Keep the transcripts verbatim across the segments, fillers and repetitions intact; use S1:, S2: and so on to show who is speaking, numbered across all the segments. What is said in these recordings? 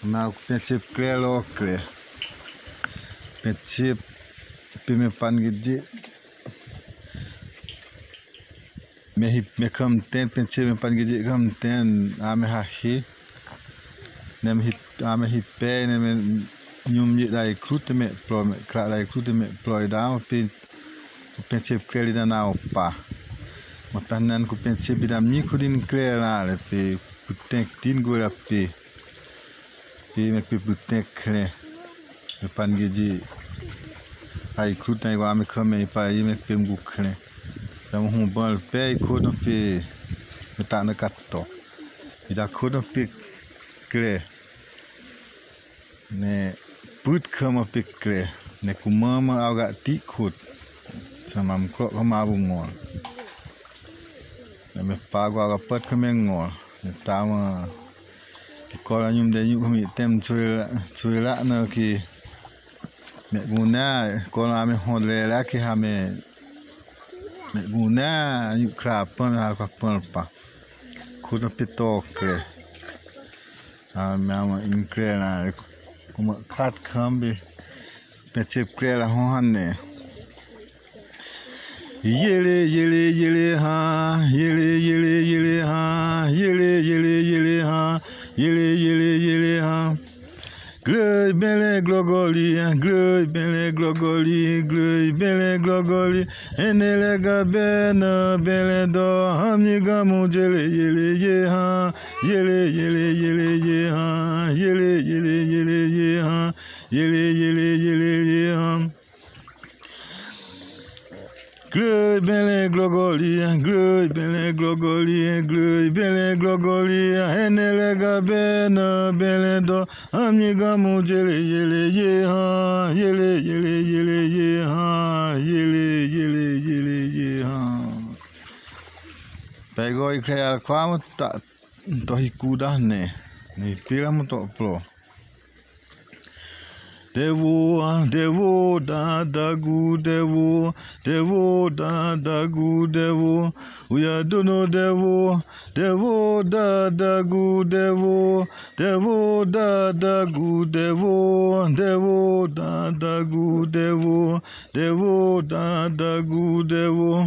S1: Now prinsip clear lo clear. Prinsip pimepan gidi. Me hip me kam ten prinsip pimepan gidi kam ten ame hahi. Nem hip ame hip pe nem nyum yit dai krute me ploy me kra dai krute me ploy down pin prinsip clear ida na opa. Ma panan ku prinsip ida mi kudin clear la le pe putek tin go la pe. Pi me pi putek clear. Me pan gidi. Ai krute ai wa me kame pa i me pe ngu clear. Dam hum bal pe ko no pe me ta na katto. Ida ko no pe clear. Ne put kama pe clear. Ne kumama aga ti kut. Sama mkro kama bungol. Ne me pago aga pat kame ngol. Ne tama kola nyum de nyum kami tem chuila chuila na ki me guna kola ame hodle la ki ha me me guna yu krap pa me ha pa pa kuno pitokle a me ama inkle na kuma kat kambi pe chip kle la honne yele yele yele ha yele yele yele ha yele yele yele ha yele yele yele ha gløy bele glogoli gløy bele glogoli gløy bele glogoli enele gabena bele do hamni gamu jele yele ye ha yele yele yele ye ha yele yele yele ye ha yele yele yele ye ha gløy bele glogoli gløy bele glogoli gløy bele glogoli enele gabena bele do amni gamu jele yele ye ha yele yele yele ye ha yele yele yele ye ha pego ikrea kwamo ta to hikuda ne ni pila mo to pro Devo, devo, da, da, gu, devo, devo, da, da, gu, devo, uya dono devo, devo, da, da, gu, devo, devo, da, da, gu, devo, devo, da, da, gu, devo, devo, da, da, gu, devo.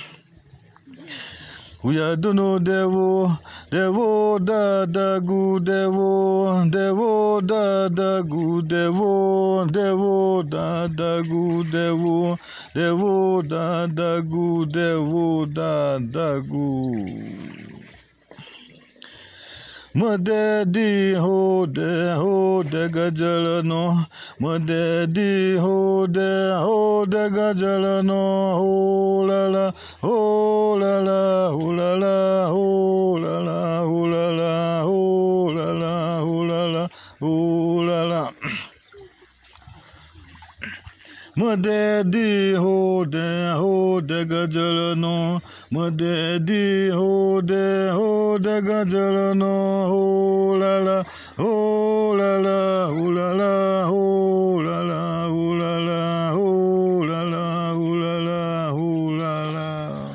S1: Uya dono devo, devo da da gu devo, devo da da gu devo, devo da da gu devo, devo da da gu devo da da gu. Made di ho de ho de gajalano, made di ho de ho de gajalano, ho la la, ho la la, ho la la, ho la la, ho la la, ho la la, ho la la, ho la la. Made di ho de ho de gajalano, made di ho de ho de gajalano, ho la la, ho la la, ho la la, ho la la, ho la la, ho la la, ho la la, ho la la.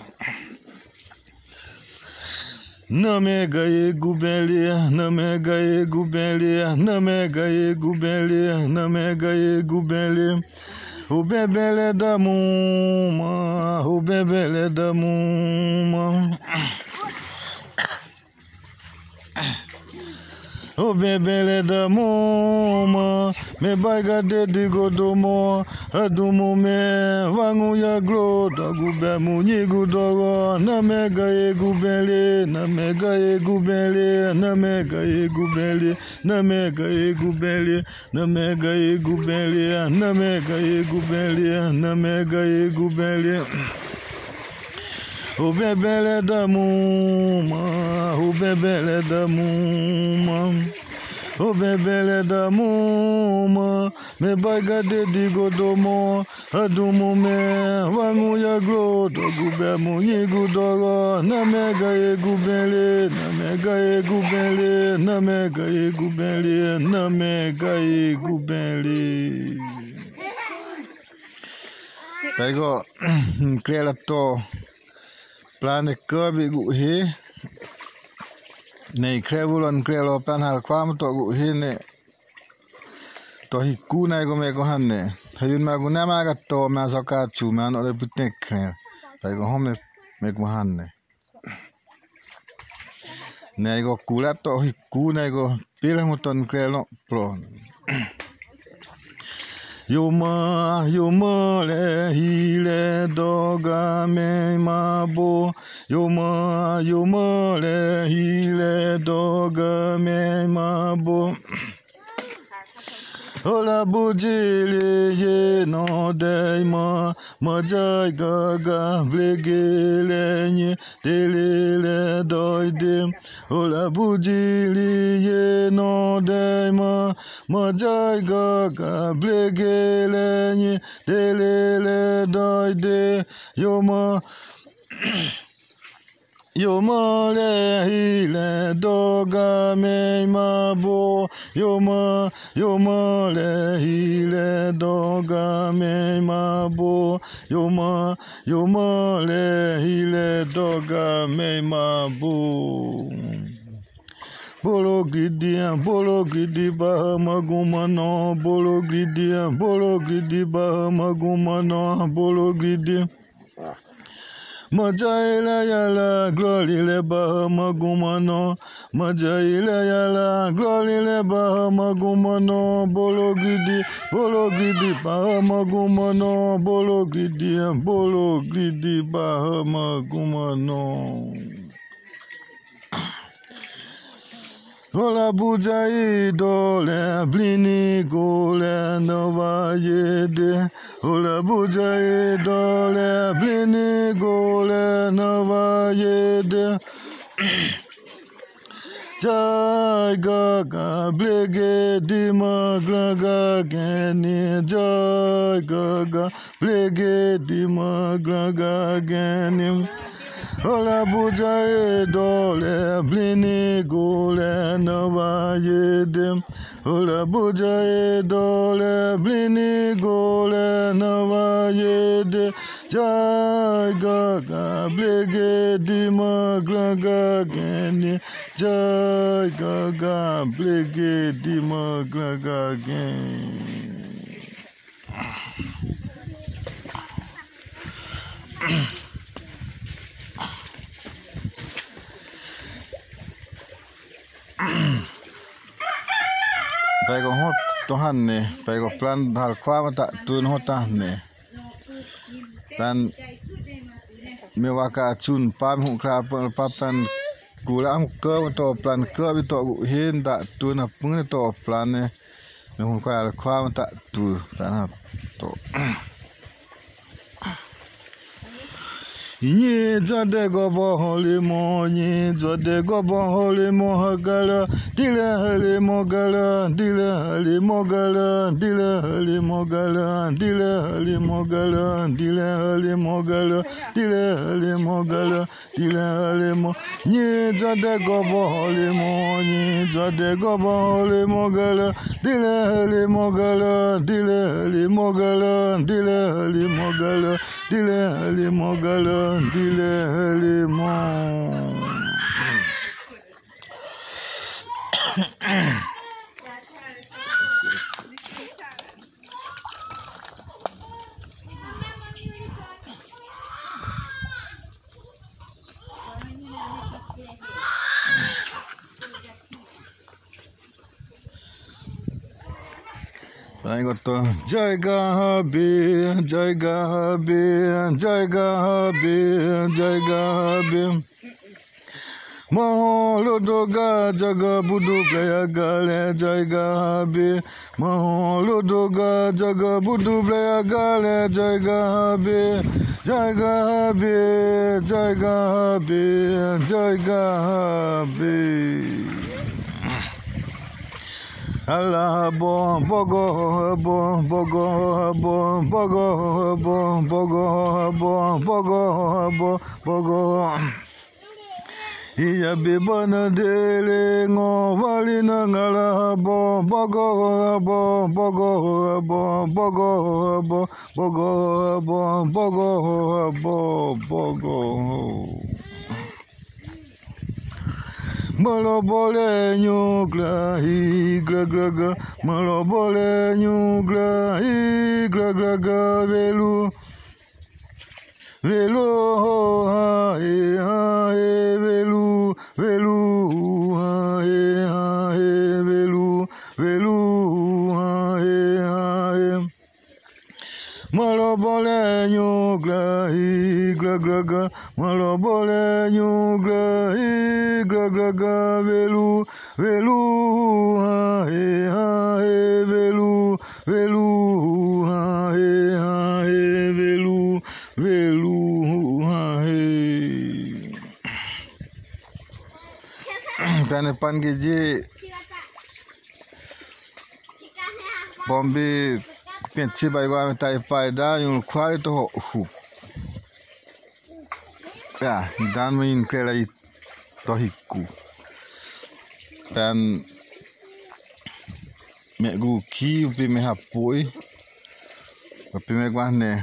S1: Na me gaye gubelia, na me gaye gubelia, na me gaye gubelia, na me gaye gubelia. O bebele da muma, o bebele da muma. O bebele da muma, me baiga de digo domo, adumo me, vangu ya glo, da gube munyi gudogo, na me gaye gubele, na me gaye gubele, na me gaye gubele, na me gaye gubele, na me gaye gubele, na me gaye gubele, na me gaye gubele. O bebele da muma, o bebele da muma, o bebele da muma, me baiga de digo domo, adumo me, vangu ya glo, do gube munyi gudogo, na me gaye gubele, na me gaye gubele, na me gaye gubele, na me gaye gubele. Pego, clear to. Plan de curve he Nei krevulon krelo plan hal kwam to gu hine to hiku nai go me go hanne hayun ma go nama ga to ma so ka chu ma no le putek kre tai go home me go hanne nei go kula to hiku nai go pila moton krelo pro Yoma yoma le hile doga me mabo Yoma yoma le hile doga me mabo Ola bujili ye no dei ma Majai gaga blegele nye delele doide Ola bujili ye no dei ma Majai gaga blegele nye delele doide Yoma Yoma le hile doga me mabo Yoma Yoma le hile doga me mabo Yoma Yoma le hile doga me mabo Bolo gidia bolo gidi ba magumano bolo gidia bolo gidi ba magumano bolo gidi Majaila yala glory le ba magumano Majaila yala glory le ba magumano bolo gidi bolo gidi ba magumano bolo gidi bolo gidi ba magumano Ola bujai dole blini gole nova yede Ola bujai dole blini gole nova yede Jai gaga blege dima graga geni Jai gaga blege dima graga geni Ola bujaye dole blini gole nova yede Ola bujaye dole blini gole nova yede Jai gaga blege dima graga geni Jai gaga blege dima graga geni Pego hot to hanne, pego plan hal kwa ta tun hota ne. Pan me waka chun pam hu kra pa pan kula am ke to plan ke bi to hin da tun pun to plan ne. Me hu kwa kwa ta tu pan to. Nye jade go bo holy mo nye jade go bo holy mo hagala dile hali mo gala dile hali mo gala dile hali mo gala dile hali mo gala dile hali mo gala dile hali mo gala dile hali mo nye jade go bo holy mo nye jade go bo holy mo gala dile hali mo gala dile hali mo gala dile hali mo gala dile hali mo gala Dile helimo Goto jaiga habe jaiga habe jaiga habe jaiga habe Maholo doga jaga budu playa gale jaiga habe Maholo doga jaga budu playa gale jaiga habe jaiga habe jaiga habe jaiga habe Allah bo bogo bo bogo bo bogo bo bogo bo bogo bo bogo Iya bibana dele ngo vali na ngala bo bogo bo bogo bo bogo bo bogo bo bogo bo bogo Malobole nyugla hi gra gra gra. Malobole nyugla hi gra gra gra velu. Velu ha e ha e velu. Velu ha e ha e velu. Velu ha e ha e. Malobole nyugla hi gra gra gra. Malobole nyugla hi gra gra gra velu. Velu ha e ha e velu. Velu ha e ha e velu. Velu ha e. Pene pan geje bombe penche ba igual tá pai da um quase to hu ya dan min kela i to hiku dan me gu ki upi me hapoi upi me guane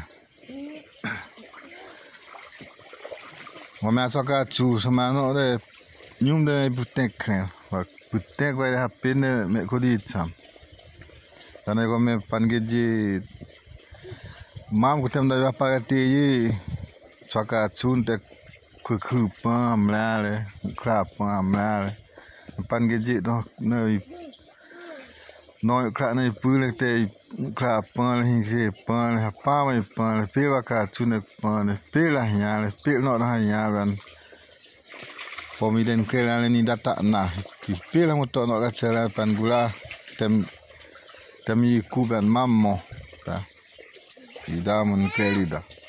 S1: o me soka chu samano de nyum de putekre wa putek wa hapene me koditsam dan ego me pangeji mam kutem da pagati yi soka chunte ku ku pam lale krap pam lale pangeji do noi noi kra nei pule te krap pam hin je pam ha pa mai pam pela ka chune pam pela nyale pel no da nyale pomiden kela ni data na ki pela moto no ka chala pan gula tem tem yi kuban mammo ta idamon kelida